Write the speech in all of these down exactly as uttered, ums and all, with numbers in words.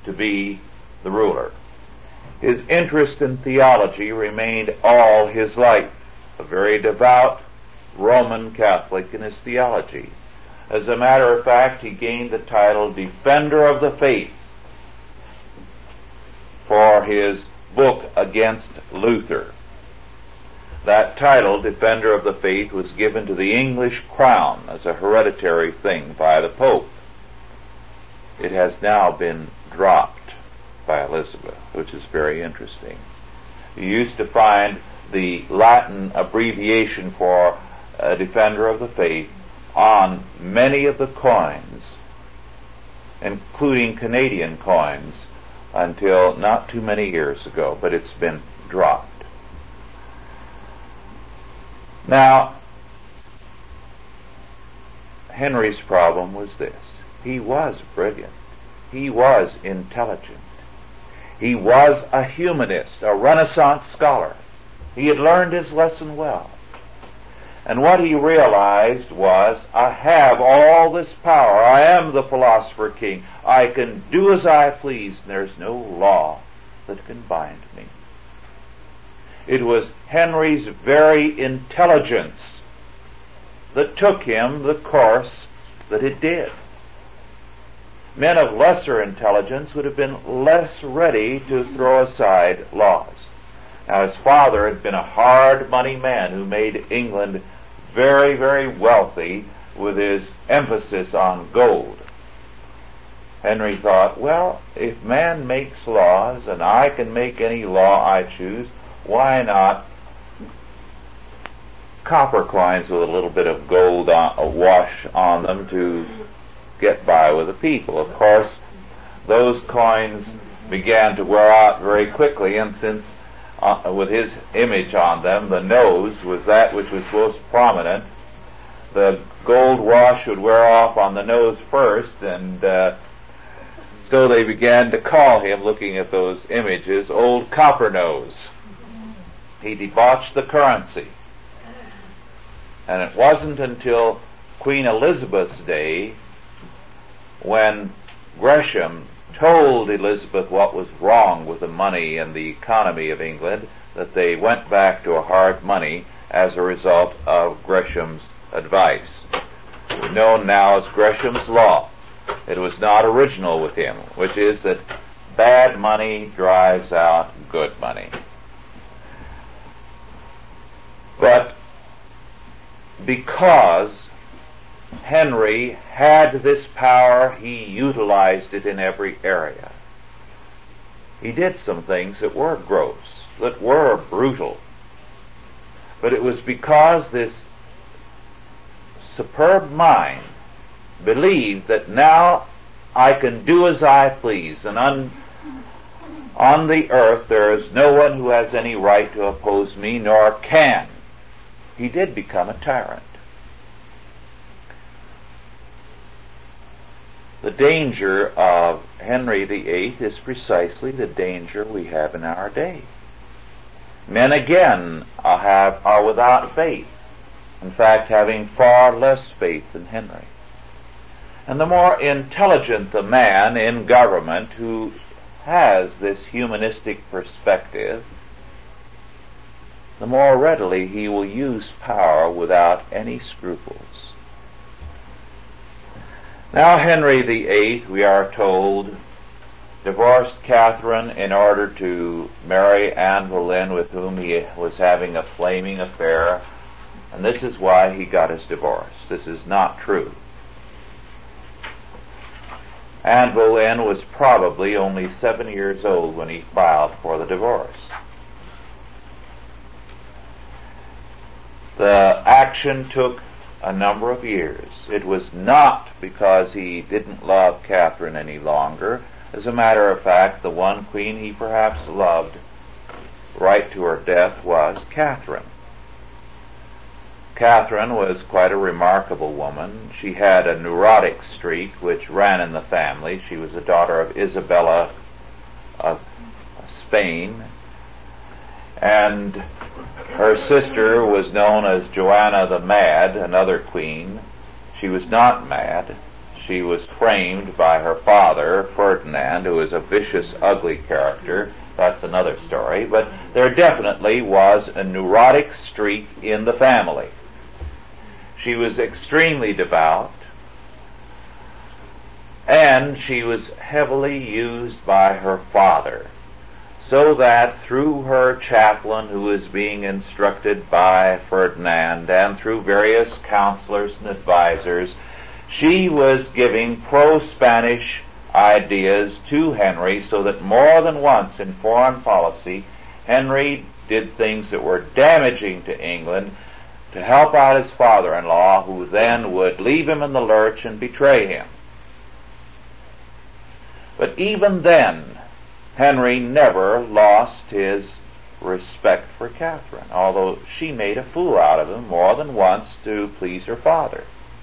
to be the ruler. His interest in theology remained all his life, a very devout Roman Catholic in his theology. As a matter of fact, he gained the title Defender of the Faith for his book against Luther. That title, Defender of the Faith, was given to the English crown as a hereditary thing by the Pope. It has now been dropped by Elizabeth, which is very interesting. You used to find the Latin abbreviation for uh, Defender of the Faith on many of the coins, including Canadian coins, until not too many years ago, but it's been dropped. Now, Henry's problem was this. He was brilliant. He was intelligent. He was a humanist, a Renaissance scholar. He had learned his lesson well. And what he realized was, I have all this power. I am the philosopher king. I can do as I please, and there's no law that can bind me. It was Henry's very intelligence that took him the course that it did. Men of lesser intelligence would have been less ready to throw aside laws. Now, his father had been a hard money man who made England very, very wealthy with his emphasis on gold. Henry thought, well, if man makes laws and I can make any law I choose, why not copper coins with a little bit of gold on, a wash on them to get by with the people? Of course, those coins began to wear out very quickly, and since uh, with his image on them, the nose was that which was most prominent, the gold wash would wear off on the nose first, and uh, so they began to call him, looking at those images, Old Copper Nose. He debauched the currency. And it wasn't until Queen Elizabeth's day, when Gresham told Elizabeth what was wrong with the money and the economy of England, that they went back to a hard money as a result of Gresham's advice. Known now as Gresham's Law. It was not original with him, which is that bad money drives out good money. But because Henry had this power, he utilized it in every area. He did some things that were gross, that were brutal. But it was because this superb mind believed that now I can do as I please, and on, on the earth there is no one who has any right to oppose me, nor can. He did become a tyrant. The danger of Henry the Eighth is precisely the danger we have in our day. Men again are, have, are without faith, in fact having far less faith than Henry. And the more intelligent the man in government who has this humanistic perspective, the more readily he will use power without any scruples. Now Henry the Eighth, we are told, divorced Catherine in order to marry Anne Boleyn, with whom he was having a flaming affair, and this is why he got his divorce. This is not true. Anne Boleyn was probably only seven years old when he filed for the divorce. The action took a number of years. It was not because he didn't love Catherine any longer. As a matter of fact, the one queen he perhaps loved right to her death was Catherine. Catherine was quite a remarkable woman. She had a neurotic streak which ran in the family. She was a daughter of Isabella of Spain, and her sister was known as Joanna the Mad, another queen. She was not mad. she was framed by her father, Ferdinand, who was a vicious, ugly character. That's another story. But there definitely was a neurotic streak in the family. She was extremely devout, and she was heavily used by her father, so that through her chaplain, who was being instructed by Ferdinand, and through various counselors and advisors, she was giving pro-Spanish ideas to Henry, so that more than once in foreign policy, Henry did things that were damaging to England to help out his father-in-law, who then would leave him in the lurch and betray him. But even then, Henry never lost his respect for Catherine, although she made a fool out of him more than once to please her father.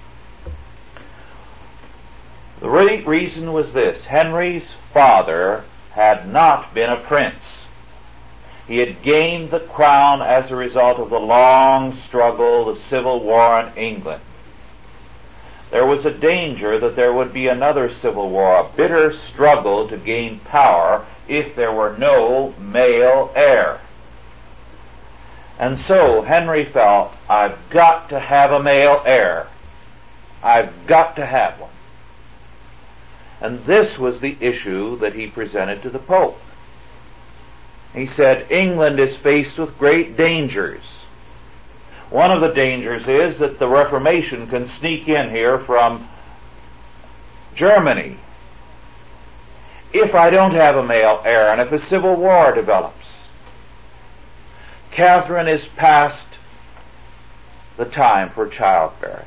The re- reason was this: Henry's father had not been a prince. He had gained the crown as a result of the long struggle, the civil war in England. There was a danger that there would be another civil war, a bitter struggle to gain power, if there were no male heir. And so Henry felt, I've got to have a male heir. I've got to have one. And this was the issue that he presented to the Pope. He said, England is faced with great dangers. One of the dangers is that the Reformation can sneak in here from Germany. If I don't have a male heir, and if a civil war develops, Catherine is past the time for childbearing.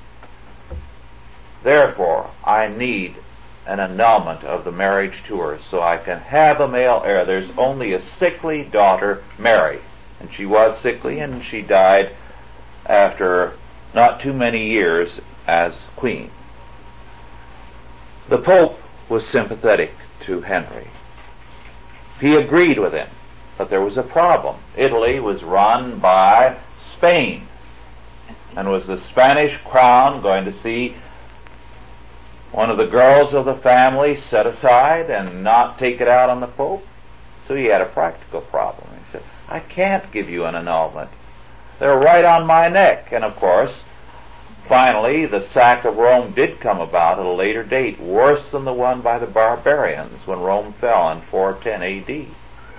Therefore, I need an annulment of the marriage to her so I can have a male heir. There's only a sickly daughter, Mary, and she was sickly, and she died after not too many years as queen. The Pope was sympathetic to Henry. He agreed with him, but there was a problem. Italy was run by Spain, and was the Spanish crown going to see one of the girls of the family set aside and not take it out on the Pope? So he had a practical problem. He said, I can't give you an annulment. They're right on my neck. And of course, finally, the sack of Rome did come about at a later date, worse than the one by the barbarians when Rome fell in four ten A D.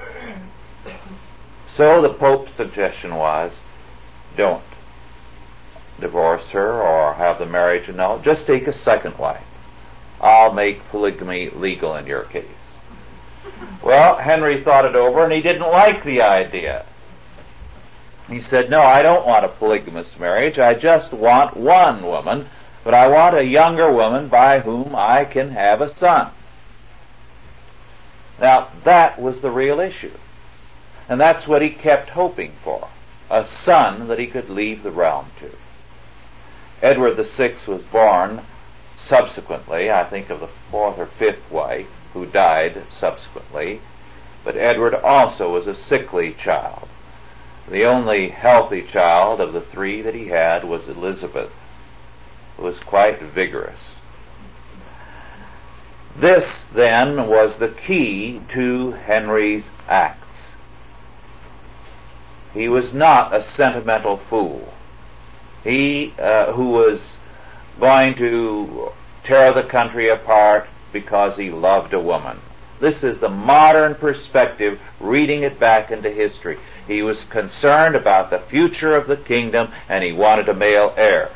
So the Pope's suggestion was, don't divorce her or have the marriage annulled. Just take a second wife. I'll make polygamy legal in your case. Well, Henry thought it over, and he didn't like the idea. He said, no, I don't want a polygamous marriage. I just want one woman, but I want a younger woman by whom I can have a son. Now, that was the real issue. And that's what he kept hoping for, a son that he could leave the realm to. Edward the Sixth was born subsequently, I think of the fourth or fifth wife, who died subsequently, but Edward also was a sickly child. The only healthy child of the three that he had was Elizabeth, who was quite vigorous. This, then, was the key to Henry's acts. He was not a sentimental fool. He, uh, who was going to tear the country apart because he loved a woman. This is the modern perspective, reading it back into history. He was concerned about the future of the kingdom, and he wanted a male heir.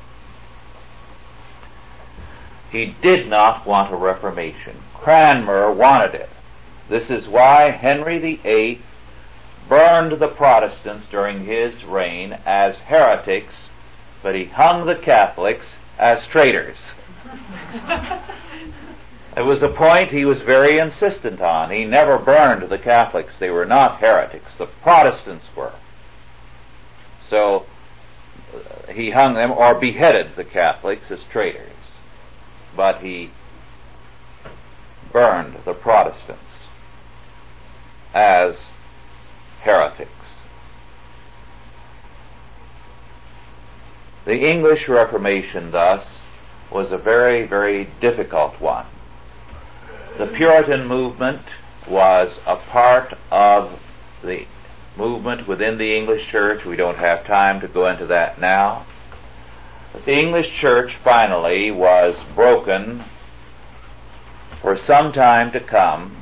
He did not want a reformation. Cranmer wanted it. This is why Henry the Eighth burned the Protestants during his reign as heretics, but he hung the Catholics as traitors. It was a point he was very insistent on. He never burned the Catholics. They were not heretics. The Protestants were. So uh, he hung them or beheaded the Catholics as traitors. But he burned the Protestants as heretics. The English Reformation, thus, was a very, very difficult one. The Puritan movement was a part of the movement within the English church. We don't have time to go into that now. But the English church finally was broken for some time to come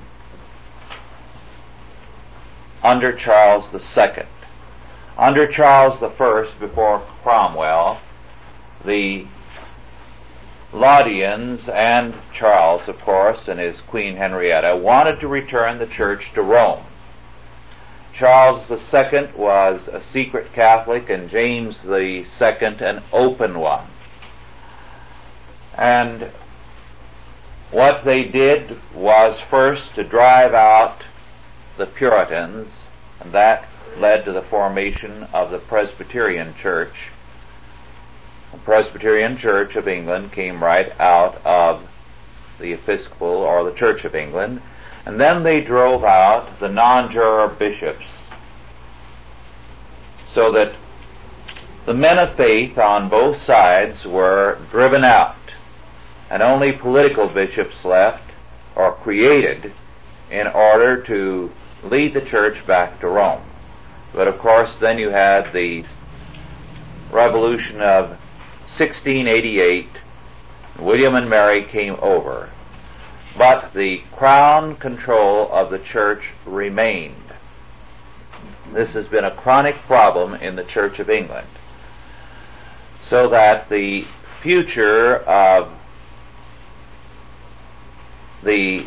under Charles the Second. Under Charles the First, before Cromwell, the Laudians and Charles, of course, and his Queen Henrietta wanted to return the church to Rome. Charles the Second was a secret Catholic, and James the Second an open one. And what they did was first to drive out the Puritans, and that led to the formation of the Presbyterian Church. The Presbyterian Church of England came right out of the Episcopal or the Church of England, and then they drove out the non-juror bishops, so that the men of faith on both sides were driven out, and only political bishops left or created in order to lead the church back to Rome. But of course then you had the revolution of sixteen eighty-eight. William and Mary came over, but the crown control of the church remained. This has been a chronic problem in the Church of England, so that the future of the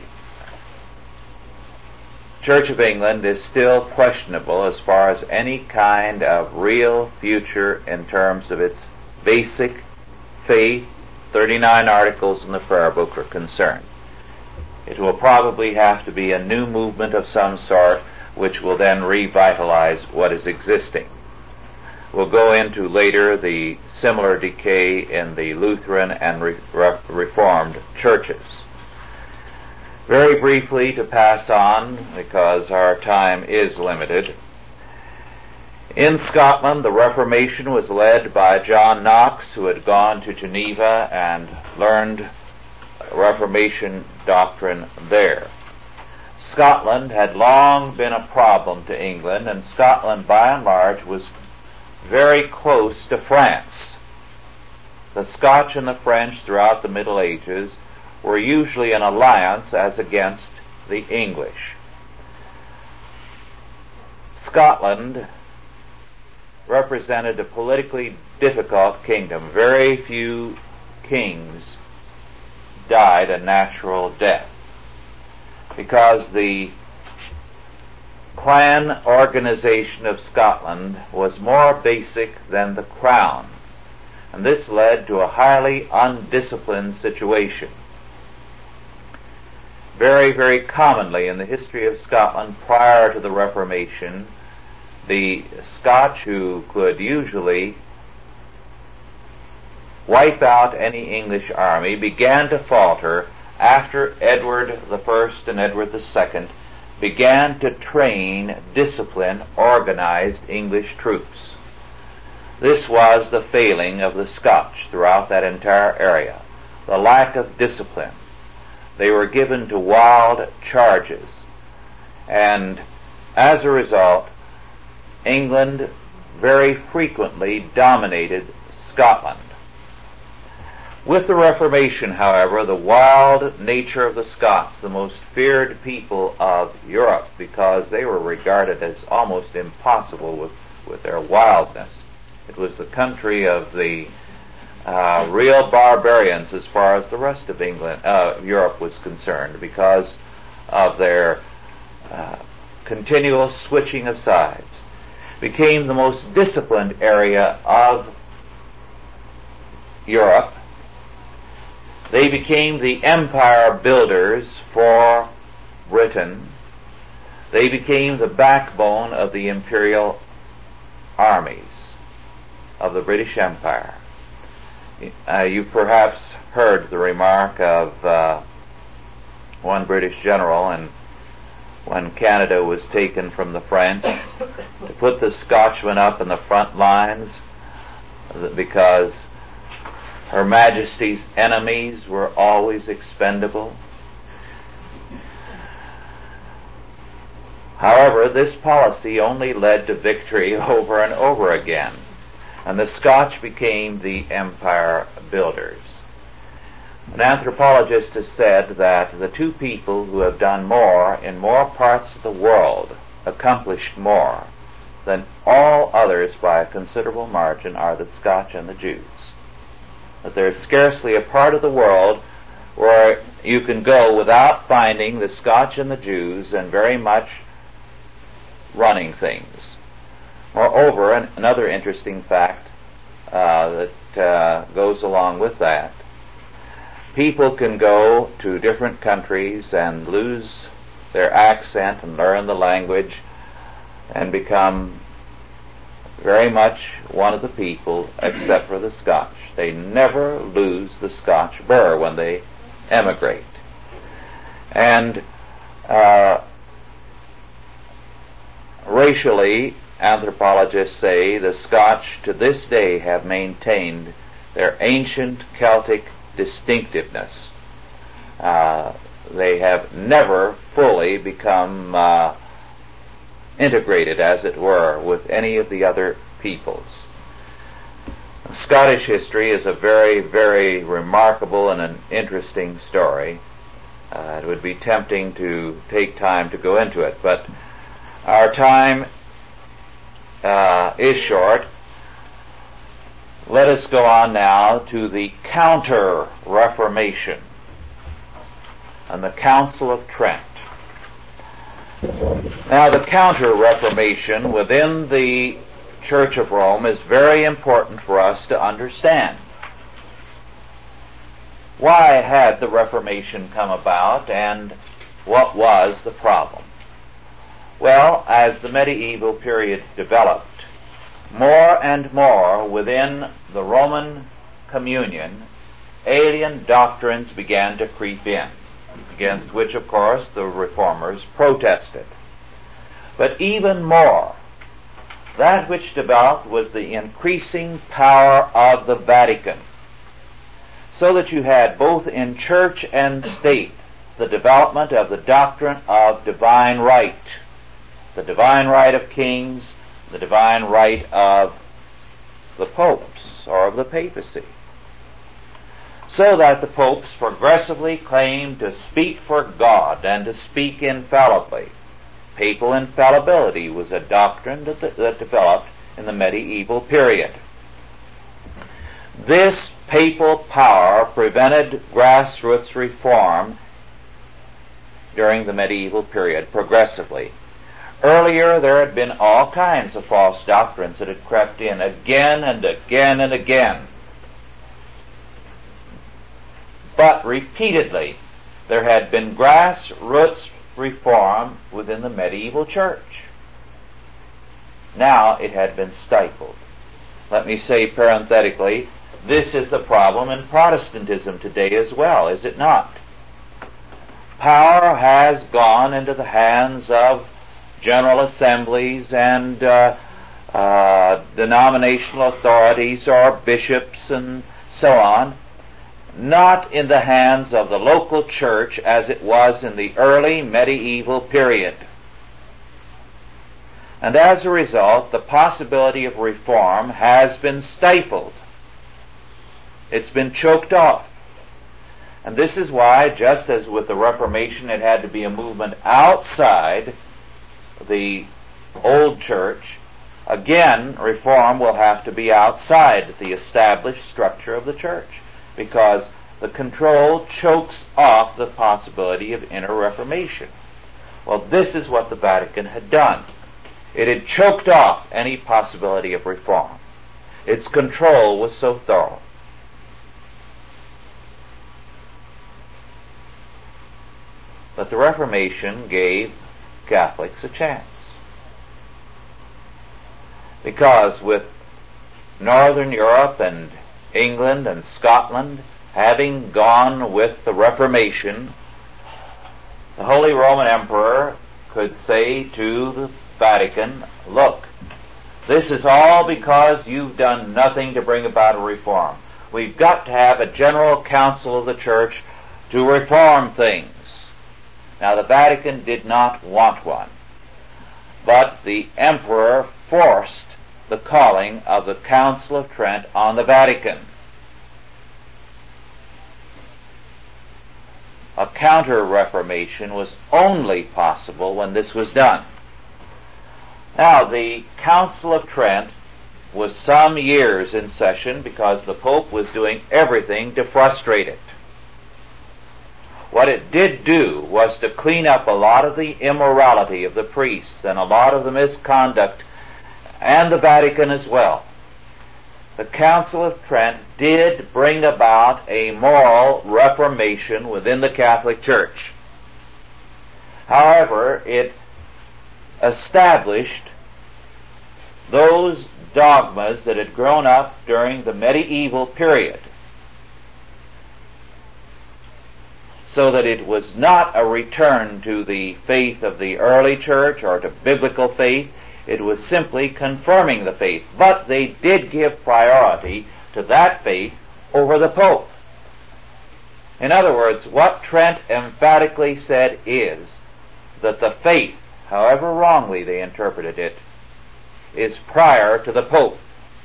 Church of England is still questionable as far as any kind of real future in terms of its basic faith, thirty-nine articles in the prayer book, are concerned. It will probably have to be a new movement of some sort, which will then revitalize what is existing. We'll go into later the similar decay in the Lutheran and Re- Re- Reformed churches. Very briefly, to pass on, because our time is limited, in Scotland the Reformation was led by John Knox, who had gone to Geneva and learned Reformation doctrine there. Scotland had long been a problem to England, and Scotland by and large was very close to France. The Scotch and the French throughout the Middle Ages were usually in alliance as against the English. Scotland represented a politically difficult kingdom. Very few kings died a natural death, because the clan organization of Scotland was more basic than the crown, and this led to a highly undisciplined situation. Very, very commonly in the history of Scotland prior to the Reformation, the Scotch, who could usually wipe out any English army, began to falter after Edward the First and Edward the Second began to train, discipline, organized English troops. This was the failing of the Scotch throughout that entire area, the lack of discipline. They were given to wild charges, and as a result, England very frequently dominated Scotland. With the Reformation, however, the wild nature of the Scots, the most feared people of Europe, because they were regarded as almost impossible with, with their wildness. It was the country of the uh, real barbarians as far as the rest of England, uh, Europe was concerned, because of their uh, continual switching of sides. Became the most disciplined area of Europe. They became the empire builders for Britain. They became the backbone of the imperial armies of the British Empire. Uh, you perhaps heard the remark of uh, one British general, and when Canada was taken from the French, to put the Scotchmen up in the front lines, because Her Majesty's enemies were always expendable. However, this policy only led to victory over and over again, and the Scotch became the empire builders. An anthropologist has said that the two people who have done more in more parts of the world, accomplished more than all others by a considerable margin, are the Scotch and the Jews. That there is scarcely a part of the world where you can go without finding the Scotch and the Jews and very much running things. Moreover, an, another interesting fact uh, that uh, goes along with that, people can go to different countries and lose their accent and learn the language and become very much one of the people, except for the Scotch. They never lose the Scotch burr when they emigrate. And uh, racially, anthropologists say the Scotch to this day have maintained their ancient Celtic distinctiveness. Uh, they have never fully become uh, integrated, as it were, with any of the other peoples. Scottish history is a very, very remarkable and an interesting story. Uh, it would be tempting to take time to go into it, but our time uh, is short. Let us go on now to the Counter-Reformation and the Council of Trent. Now, the Counter-Reformation within the Church of Rome is very important for us to understand. Why had the Reformation come about, and what was the problem? Well, as the medieval period developed, more and more within the Roman communion, alien doctrines began to creep in, against which, of course, the reformers protested. But even more, that which developed was the increasing power of the Vatican, so that you had both in church and state the development of the doctrine of divine right, the divine right of kings, the divine right of the popes or of the papacy, so that the popes progressively claimed to speak for God and to speak infallibly. Papal infallibility was a doctrine that, that developed in the medieval period. This papal power prevented grassroots reform during the medieval period progressively. Earlier, there had been all kinds of false doctrines that had crept in again and again and again. But repeatedly, there had been grassroots reform within the medieval church. Now it had been stifled. Let me say parenthetically, this is the problem in Protestantism today as well, is it not? Power has gone into the hands of general assemblies and uh, uh, denominational authorities or bishops and so on, not in the hands of the local church as it was in the early medieval period. And as a result, the possibility of reform has been stifled. It's been choked off. And this is why, just as with the Reformation, it had to be a movement outside the old church, again, reform will have to be outside the established structure of the church, because the control chokes off the possibility of inner reformation. Well, this is what the Vatican had done. It had choked off any possibility of reform. Its control was so thorough. But the Reformation gave Catholics a chance. Because with Northern Europe and England and Scotland having gone with the Reformation, the Holy Roman Emperor could say to the Vatican, look, this is all because you've done nothing to bring about a reform. we've got to have a general council of the church to reform things. Now, the Vatican did not want one, but the emperor forced the calling of the Council of Trent on the Vatican. A counter-reformation was only possible when this was done. Now, the Council of Trent was some years in session because the Pope was doing everything to frustrate it. What it did do was to clean up a lot of the immorality of the priests and a lot of the misconduct, and the Vatican as well. The Council of Trent did bring about a moral reformation within the Catholic Church. However, it established those dogmas that had grown up during the medieval period, so that it was not a return to the faith of the early church or to biblical faith. It was simply confirming the faith. But they did give priority to that faith over the Pope. In other words, what Trent emphatically said is that the faith, however wrongly they interpreted it, is prior to the Pope.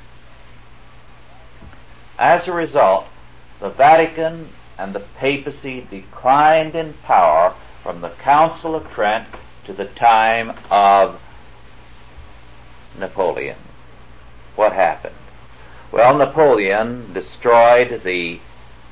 As a result, the Vatican and the papacy declined in power from the Council of Trent to the time of Napoleon. What happened? Well, Napoleon destroyed the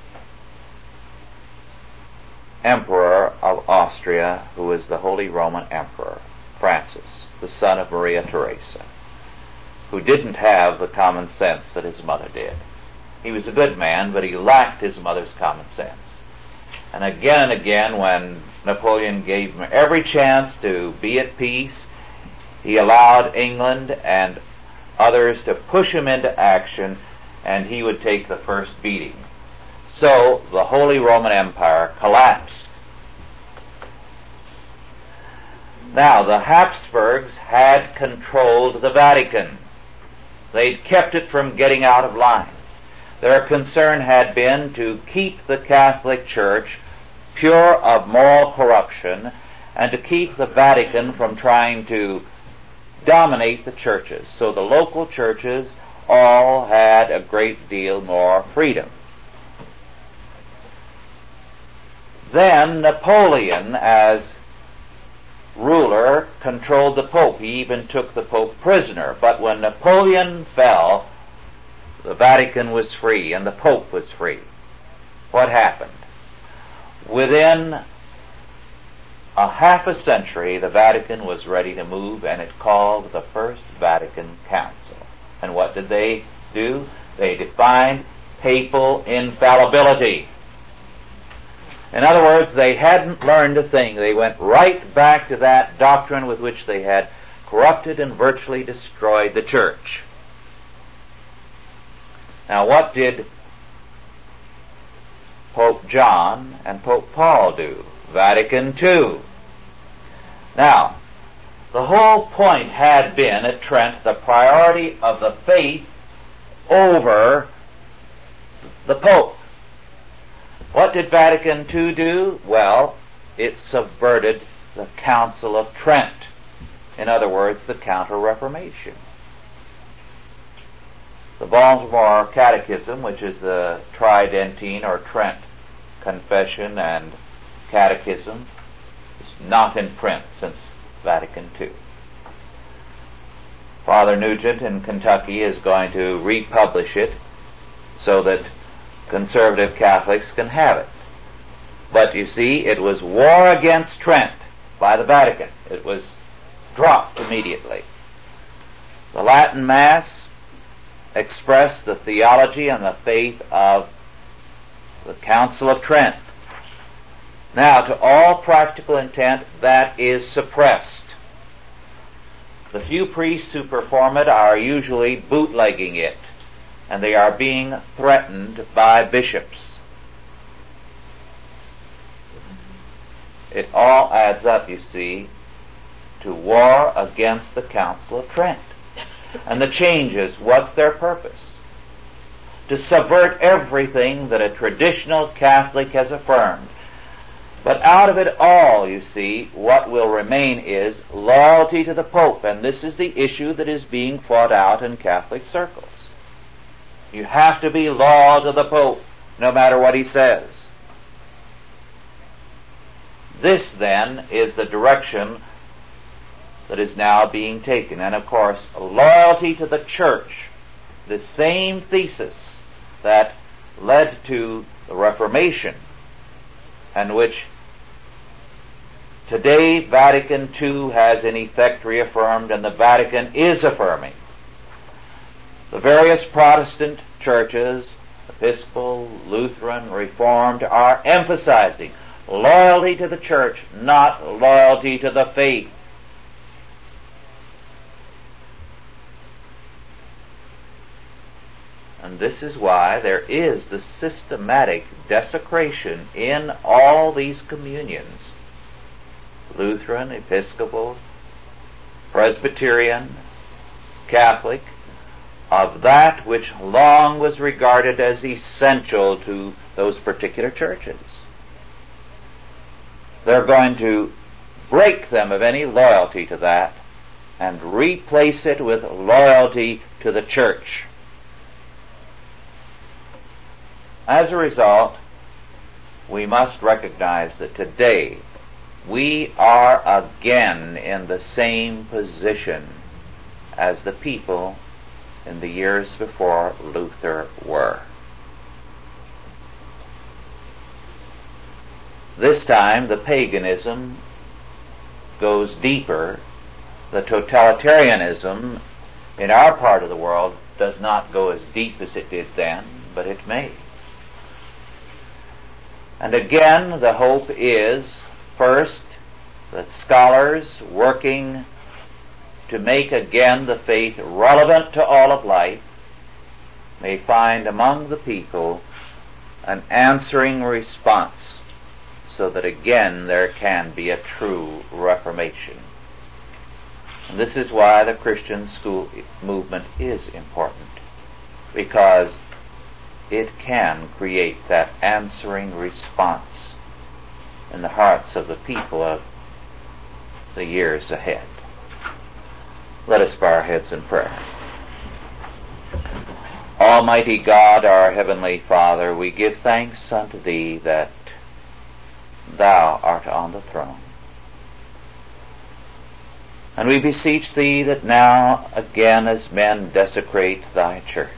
Emperor of Austria, who was the Holy Roman Emperor, Francis, the son of Maria Theresa, who didn't have the common sense that his mother did. He was a good man, but he lacked his mother's common sense. And again and again, when Napoleon gave him every chance to be at peace, he allowed England and others to push him into action, and he would take the first beating. So the Holy Roman Empire collapsed. Now, the Habsburgs had controlled the Vatican. They'd kept it from getting out of line. Their concern had been to keep the Catholic Church pure of moral corruption and to keep the Vatican from trying to dominate the churches. So the local churches all had a great deal more freedom. Then Napoleon, as ruler, controlled the Pope. He even took the Pope prisoner. But when Napoleon fell, the Vatican was free and the Pope was free. What happened? Within a half a century, the Vatican was ready to move, and it called the First Vatican Council. And what did they do? They defined papal infallibility. In other words, they hadn't learned a thing. They went right back to that doctrine with which they had corrupted and virtually destroyed the church. Now, what did Pope John and Pope Paul do? Vatican Two. Now, the whole point had been at Trent the priority of the faith over the Pope. What did Vatican Two do? Well, it subverted the Council of Trent. In other words, the Counter-Reformation. The Baltimore Catechism, which is the Tridentine or Trent Confession and Catechism, is not in print since Vatican Two. Father Nugent in Kentucky is going to republish it so that conservative Catholics can have it. But you see, it was war against Trent by the Vatican. It was dropped immediately. The Latin Mass expressed the theology and the faith of the Council of Trent. Now, to all practical intent, that is suppressed. The few priests who perform it are usually bootlegging it, and they are being threatened by bishops. It all adds up, you see, to war against the Council of Trent. And the changes, what's their purpose? to subvert everything that a traditional Catholic has affirmed. But out of it all, you see, what will remain is loyalty to the Pope, and this is the issue that is being fought out in Catholic circles. You have to be loyal to the Pope, no matter what he says. This, then, is the direction that is now being taken. And, of course, loyalty to the Church, the same thesis that led to the Reformation, and which today Vatican two has in effect reaffirmed, and the Vatican is affirming. The various Protestant churches, Episcopal, Lutheran, Reformed, are emphasizing loyalty to the Church, not loyalty to the faith. And this is why there is the systematic desecration in all these communions, Lutheran, Episcopal, Presbyterian, Catholic, of that which long was regarded as essential to those particular churches. They're going to break them of any loyalty to that and replace it with loyalty to the Church. As a result, we must recognize that today we are again in the same position as the people in the years before Luther were. This time the paganism goes deeper. The totalitarianism in our part of the world does not go as deep as it did then, but it may. And again, the hope is, first, that scholars working to make again the faith relevant to all of life may find among the people an answering response, so that again there can be a true reformation. And this is why the Christian school movement is important, because it can create that answering response in the hearts of the people of the years ahead. Let us bow our heads in prayer. Almighty God, our Heavenly Father, we give thanks unto Thee that Thou art on the throne. And we beseech Thee that now again as men desecrate Thy church,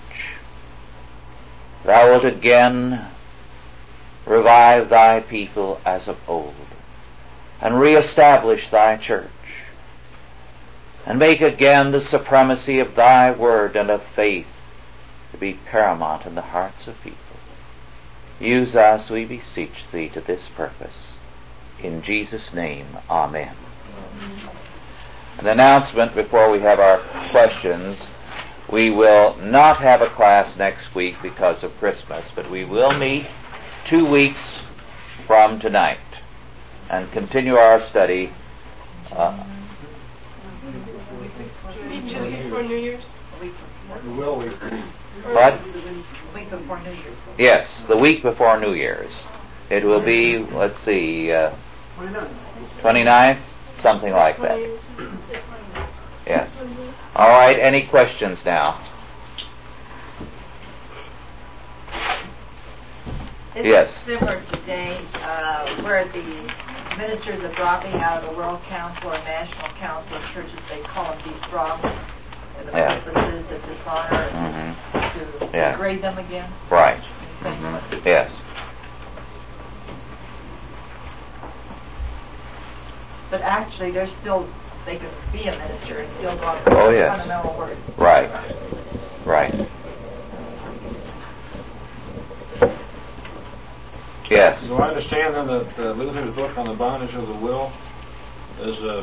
Thou wilt again revive Thy people as of old, and reestablish Thy church, and make again the supremacy of Thy word and of faith to be paramount in the hearts of people. Use us, we beseech Thee, to this purpose. In Jesus' name, Amen. An announcement before we have our questions. We will not have a class next week because of Christmas, but we will meet two weeks from tonight and continue our study. Uh, Two weeks before New Year's? Will we? what? Week before New Year's. Yes, the week before New Year's. It will be, let's see, uh, twenty-ninth, something like that. Yes. All right, any questions now? Is Yes. it similar today, uh, where the ministers are dropping out of the World Council or National Council of Churches, they call them defrocked, and the Yeah. purpose is to dishonor and Mm-hmm. to Yeah. degrade them again? Right. Same Mm-hmm. way. Yes. But actually, they're still, they can be a minister and still go on Oh, yes. fundamental work. Right. Right. Yes. Do I understand then that uh, Luther's book on the bondage of the will is a,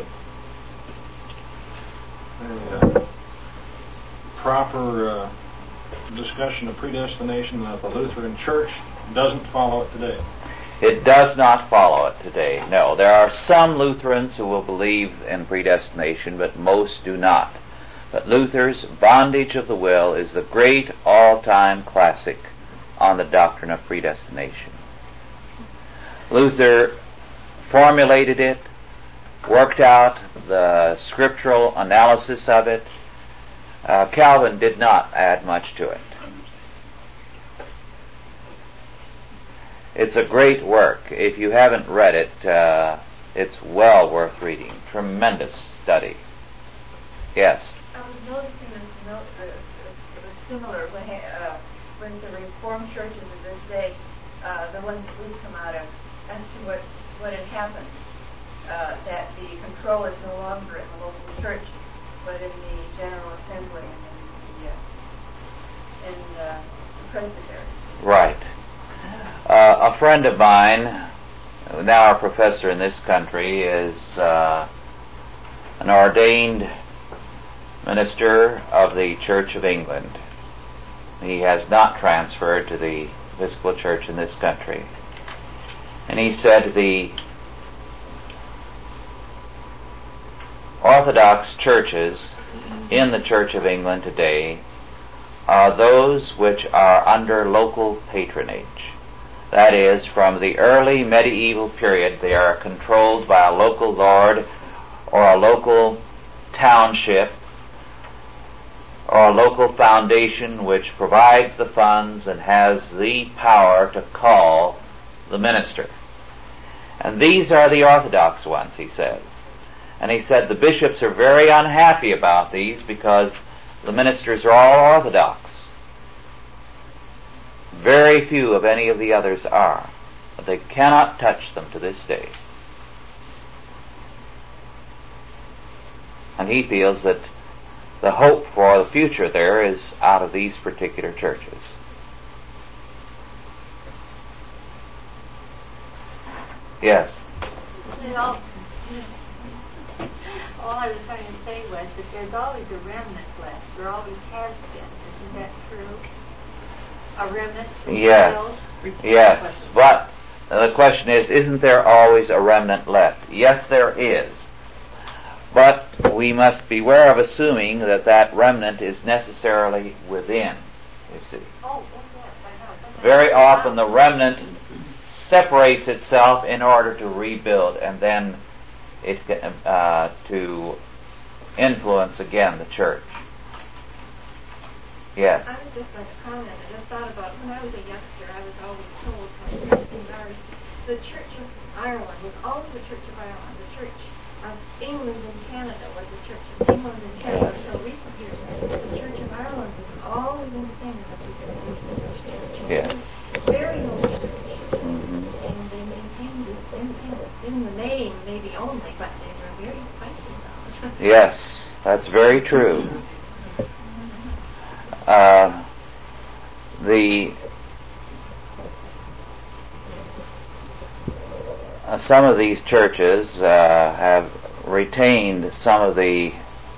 a uh, proper uh, discussion of predestination that the Lutheran Church doesn't follow it today? It does not follow it today. No, there are some Lutherans who will believe in predestination, but most do not. But Luther's Bondage of the Will is the great all-time classic on the doctrine of predestination. Luther formulated it, worked out the scriptural analysis of it. Uh, Calvin did not add much to it. It's a great work. If you haven't read it, uh, it's well worth reading. Tremendous study. Yes? I was noticing a, note, uh, uh, similar when, uh, when the Reformed churches of this day, uh, the ones that we've come out of, as to what, what had happened, uh, that the control is no longer in the local church, but in the General Assembly and in the, uh, in, uh, the presbytery. Right. Uh, a friend of mine, now a professor in this country, is uh, an ordained minister of the Church of England. He has not transferred to the Episcopal Church in this country. And he said the Orthodox churches in the Church of England today are those which are under local patronage. That is, from the early medieval period, they are controlled by a local lord or a local township or a local foundation which provides the funds and has the power to call the minister. And these are the Orthodox ones, he says. And he said the bishops are very unhappy about these because the ministers are all Orthodox. Very few of any of the others are, but they cannot touch them to this day. And he feels that the hope for the future there is out of these particular churches. Yes? Well, all I was trying to say was that there's always a remnant left. There always has been. Isn't that true? A remnant? Yes. Yes. But the question is, isn't there always a remnant left? Yes, there is. But we must beware of assuming that that remnant is necessarily within, you see. Oh, yes, I know. Very often the remnant separates itself in order to rebuild and then it uh, to influence again the church. Yes. I would just like to comment. I just thought about when I was a youngster, I was always told by Christians, the Church of Ireland was always the Church of Ireland. The Church of England and Canada was the Church of England and Canada. Until recent years, the Church of Ireland was always independent of the Church. Yes. Very old church. Mm-hmm. And they maintained this independence in the name, maybe only, but they were very spicy about it. Yes, that's very true. Uh, the uh, some of these churches uh, have retained some of the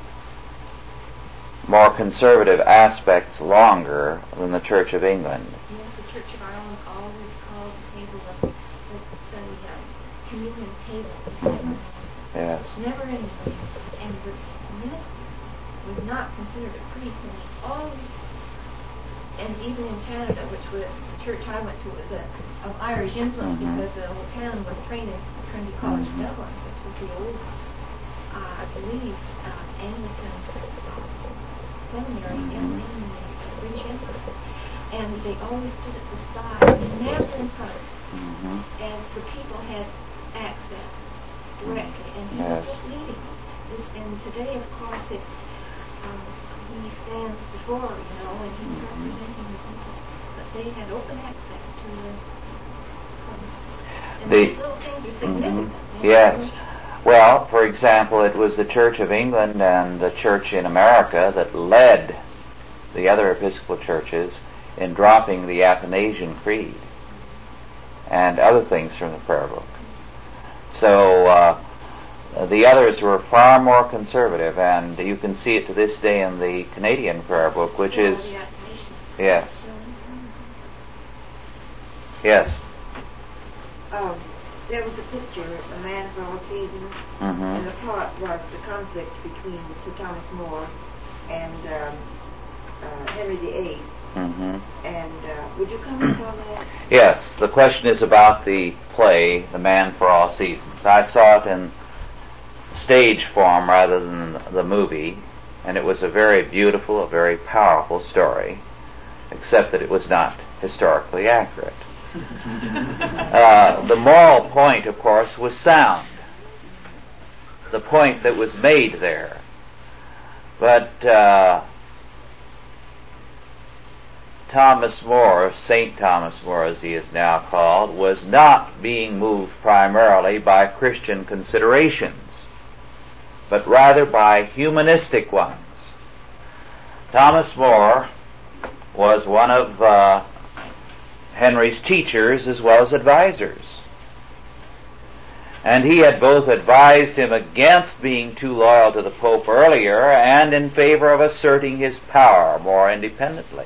more conservative aspects longer than the Church of England. Yes, the Church of Ireland always called the table of the, the, the uh, communion table. Yes. Never anybody. And the minister was not considered a priest, and he always, and even in Canada, which was the church I went to, was a, of Irish influence, mm-hmm. because the whole town was trained in Trinity College, mm-hmm. Dublin, which was the old, uh, I believe, uh, Anglican uh, seminary mm-hmm. in, in the British Empire. And they always stood at the side, never in front, mm-hmm. as the people had access directly, and he yes. was just leading. This, and today, of course, it, um, he stands before, you know, and he's mm-hmm. representing the people. But they had open access to the um, and the, these little things are significant. Mm-hmm. Yes. Well, for example, it was the Church of England and the Church in America that led the other Episcopal churches in dropping the Athanasian Creed and other things from the prayer book. So uh, the others were far more conservative, and you can see it to this day in the Canadian prayer book, which is yes, yes. Um, there was a picture of a man of all seasons, mm-hmm. and the part was the conflict between Sir Thomas More and um, uh, Henry the Eighth. Mm-hmm. And uh, would you comment on that? Yes, the question is about the play, The Man for All Seasons. I saw it in stage form rather than the movie, and it was a very beautiful, a very powerful story, except that it was not historically accurate. uh, the moral point, of course, was sound. The point that was made there. But uh, Thomas More, Saint Thomas More as he is now called, was not being moved primarily by Christian considerations, but rather by humanistic ones. Thomas More was one of uh, Henry's teachers as well as advisors. And he had both advised him against being too loyal to the Pope earlier and in favor of asserting his power more independently.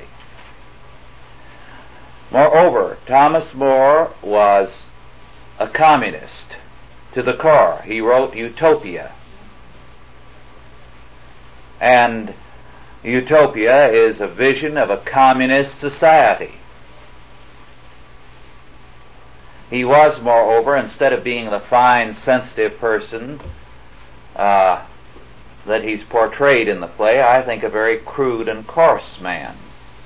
Moreover, Thomas More was a communist to the core. He wrote Utopia. And Utopia is a vision of a communist society. He was, moreover, instead of being the fine, sensitive person uh, that he's portrayed in the play, I think a very crude and coarse man.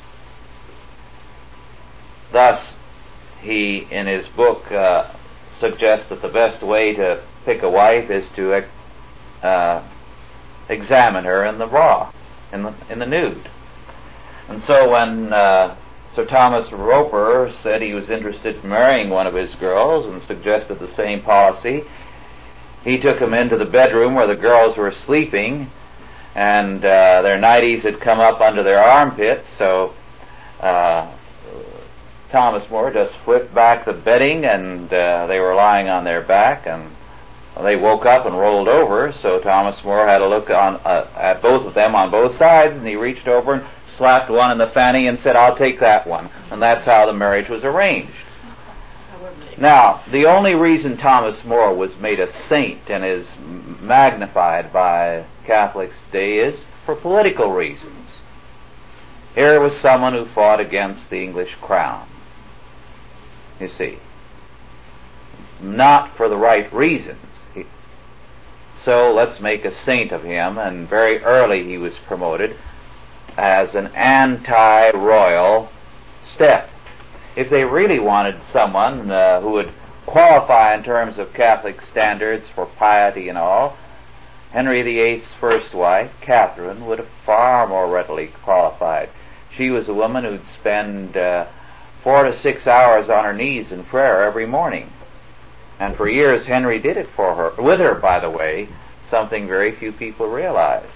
Thus, he, in his book, uh, suggests that the best way to pick a wife is to uh, examine her in the raw, in the, in the nude. And so when uh, Sir Thomas Roper said he was interested in marrying one of his girls and suggested the same policy, he took him into the bedroom where the girls were sleeping, and uh, their nighties had come up under their armpits, so uh, Thomas More just flipped back the bedding, and uh, they were lying on their back, and they woke up and rolled over, so Thomas More had a look on uh, at both of them on both sides, and he reached over and slapped one in the fanny and said, "I'll take that one." And that's how the marriage was arranged. Now, the only reason Thomas More was made a saint and is magnified by Catholics today is for political reasons. Here was someone who fought against the English crown, you see. Not for the right reasons. He, so let's make a saint of him, and very early he was promoted as an anti-royal step. If they really wanted someone uh, who would qualify in terms of Catholic standards for piety and all, Henry the Eighth's first wife, Catherine, would have far more readily qualified. She was a woman who'd spend uh, four to six hours on her knees in prayer every morning. And for years Henry did it for her, with her, by the way, something very few people realize.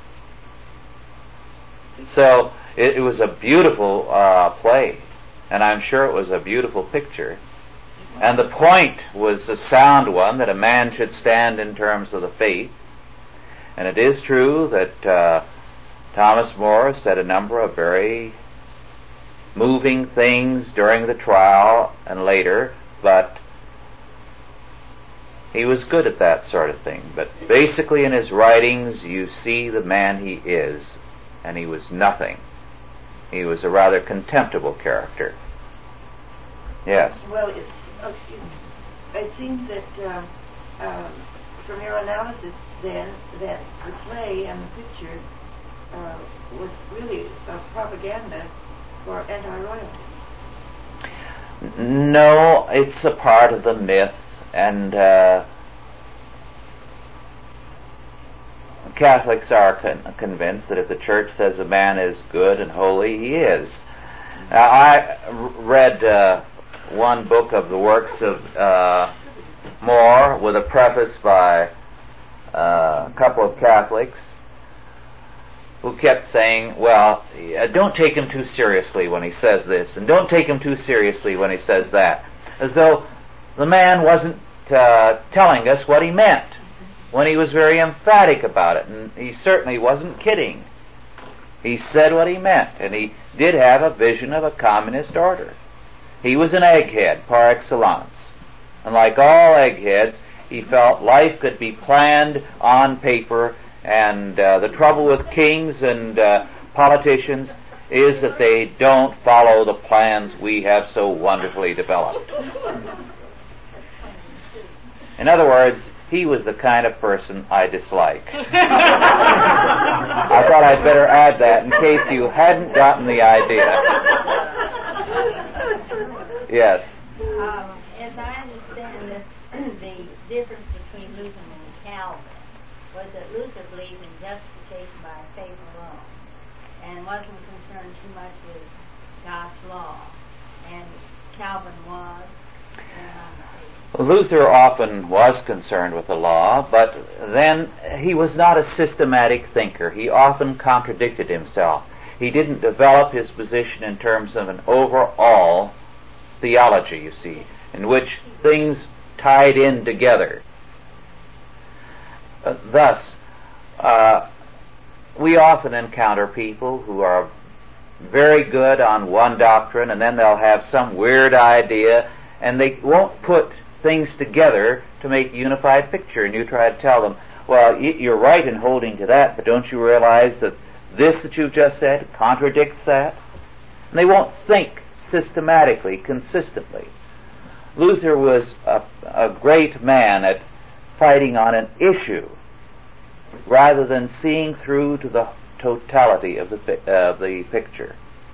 So it, it was a beautiful uh, play, and I'm sure it was a beautiful picture. And the point was a sound one, that a man should stand in terms of the faith. And it is true that uh, Thomas More said a number of very moving things during the trial and later, but he was good at that sort of thing. But basically in his writings you see the man he is, and he was nothing. He was a rather contemptible character. Yes. Well, it, oh, excuse me. It seems that uh, um, from your analysis then, that the play and the picture uh, was really a propaganda for anti-royalty. No, it's a part of the myth, and uh, Catholics are con- convinced that if the Church says a man is good and holy, he is. Uh, I r- read uh, one book of the works of uh, More with a preface by uh, a couple of Catholics who kept saying, well, uh, don't take him too seriously when he says this, and don't take him too seriously when he says that, as though the man wasn't uh, telling us what he meant, when he was very emphatic about it, and he certainly wasn't kidding. He said what he meant, and he did have a vision of a communist order. He was an egghead par excellence, and like all eggheads, he felt life could be planned on paper And uh, the trouble with kings and uh, politicians is that they don't follow the plans we have so wonderfully developed. In other words, he was the kind of person I dislike. I thought I'd better add that in case you hadn't gotten the idea. Yes. Um, as I understand it, the difference between Luther and Calvin was that Luther believed in justification by faith alone and wasn't concerned too much with God's law, and Calvin was. Luther often was concerned with the law, but then he was not a systematic thinker. He often contradicted himself. He didn't develop his position in terms of an overall theology, you see, in which things tied in together. Uh, thus, uh, we often encounter people who are very good on one doctrine, and then they'll have some weird idea, and they won't put things together to make a unified picture. And you try to tell them, well, you're right in holding to that, but don't you realize that this that you've just said contradicts that? And they won't think systematically, consistently. Luther was a, a great man at fighting on an issue rather than seeing through to the totality of the, uh, the picture.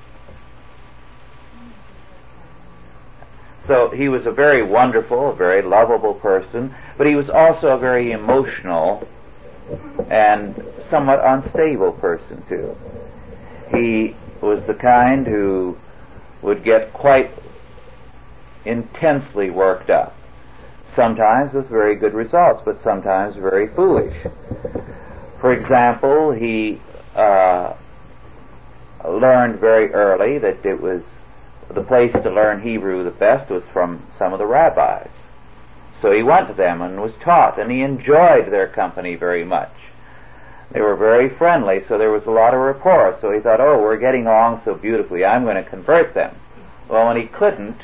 So he was a very wonderful, a very lovable person, but he was also a very emotional and somewhat unstable person too. He was the kind who would get quite intensely worked up, sometimes with very good results, but sometimes very foolish. For example, he uh, learned very early that it was the place to learn Hebrew the best was from some of the rabbis. So he went to them and was taught, and he enjoyed their company very much. They were very friendly, so there was a lot of rapport. So he thought, oh, we're getting along so beautifully, I'm going to convert them. Well, when he couldn't,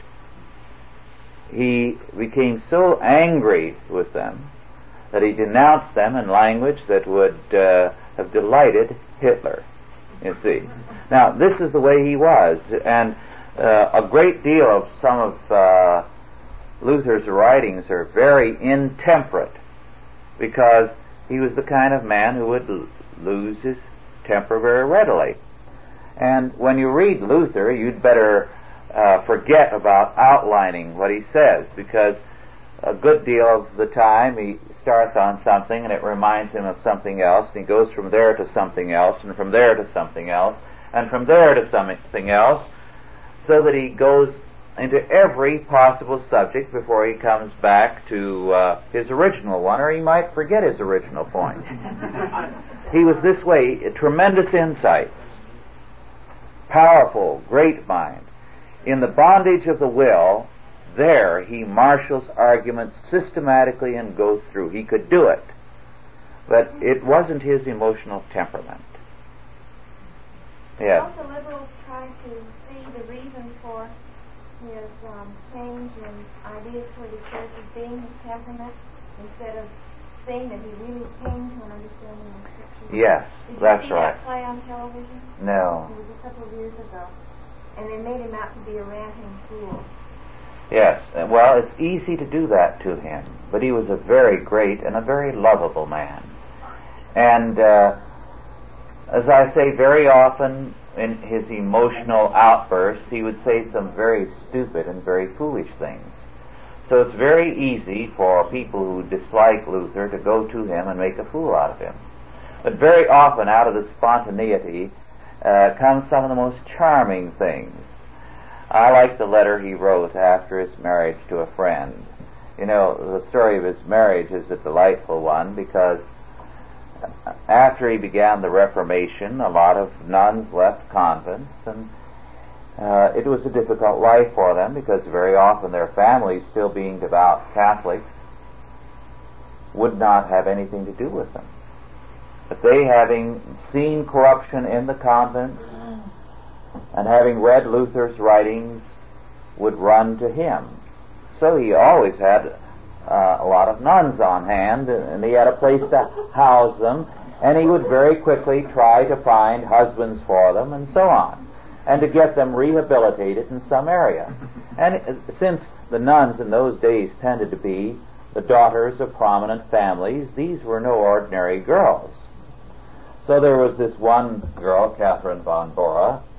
he became so angry with them that he denounced them in language that would uh, have delighted Hitler, you see. Now, this is the way he was, and Uh, a great deal of some of uh, Luther's writings are very intemperate because he was the kind of man who would l- lose his temper very readily. And when you read Luther, you'd better uh, forget about outlining what he says, because a good deal of the time he starts on something and it reminds him of something else, and he goes from there to something else, and from there to something else, and from there to something else, so that he goes into every possible subject before he comes back to uh, his original one, or he might forget his original point. He was this way, tremendous insights, powerful, great mind. In the bondage of the will, there he marshals arguments systematically and goes through. He could do it, but it wasn't his emotional temperament. Yes? Also, liberals try to see the reason for his um, change in ideas toward the church as being his temperament, instead of seeing that he really came to an understanding of Scripture. Yes, Did that's you see right. that play on television? No. It was a couple of years ago, and they made him out to be a ranting fool. Yes, well, it's easy to do that to him, but he was a very great and a very lovable man. And uh, as I say, very often in his emotional outbursts, he would say some very stupid and very foolish things. So it's very easy for people who dislike Luther to go to him and make a fool out of him. But very often, out of the spontaneity, uh, comes some of the most charming things. I like the letter he wrote after his marriage to a friend. You know, the story of his marriage is a delightful one, because after he began the Reformation, a lot of nuns left convents, and uh, it was a difficult life for them, because very often their families, still being devout Catholics, would not have anything to do with them. But they, having seen corruption in the convents, and having read Luther's writings, would run to him. So he always had uh, a lot of nuns on hand, and he had a place to house them, And he would very quickly try to find husbands for them and so on, and to get them rehabilitated in some area. And since the nuns in those days tended to be the daughters of prominent families, these were no ordinary girls. So there was this one girl, Catherine von Bora,